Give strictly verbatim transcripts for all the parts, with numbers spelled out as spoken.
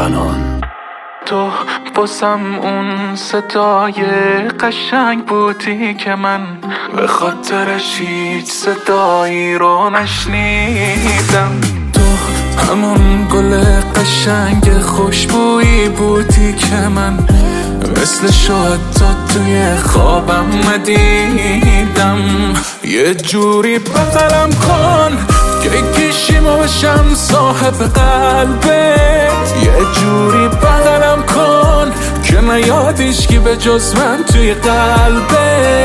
زنان. تو باسم اون صدای قشنگ بودی که من به خاطرش هیچ صدایی رو نشنیدم. تو همون گل قشنگ خوشبویی بودی که من مثل شد تا توی خوابم ندیدم. یه جوری بغلم کن که کشیمو بشم صاحب قلبت. یه جوری بغلم کن که نیادیش که به جز من توی قلبت.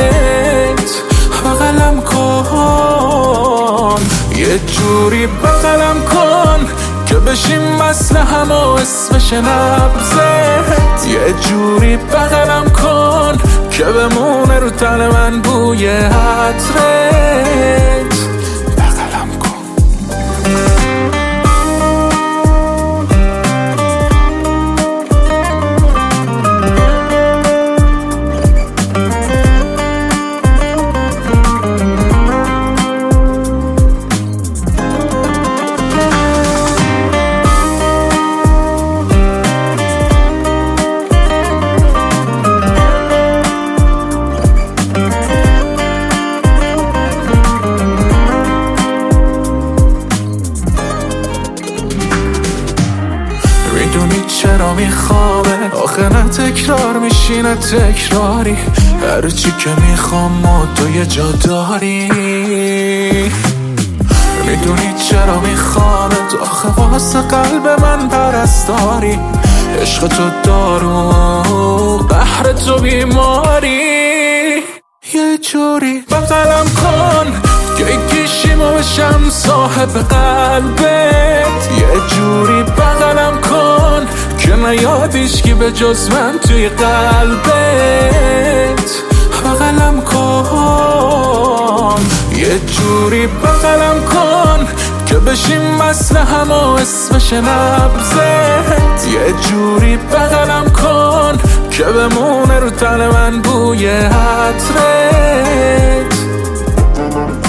بغلم کن یه جوری بغلم کن که بشیم مثل همه اسمش نبزت. یه جوری بغلم کن که بمونه رو تن من بوی عطرت. بغلم کن. میدونی چرا میخوابه آخه نه تکرار میشینه تکراری. هرچی که میخوام و تو یه جا داری. میدونی چرا میخوابه تو آخه واسه قلب من پرستاری. عشق تو دارو بحر تو بیماری. یه جوری بغلم کن که کشیمو بشم صاحب قلبت. یه جوری بغلم کن که نیادیش که به جز من توی قلبت. بغلم کن یه جوری بغلم کن که بشیم مثل همه اسمش نبزت. یه جوری بغلم کن که بمونه رو تن من بوی عطرت.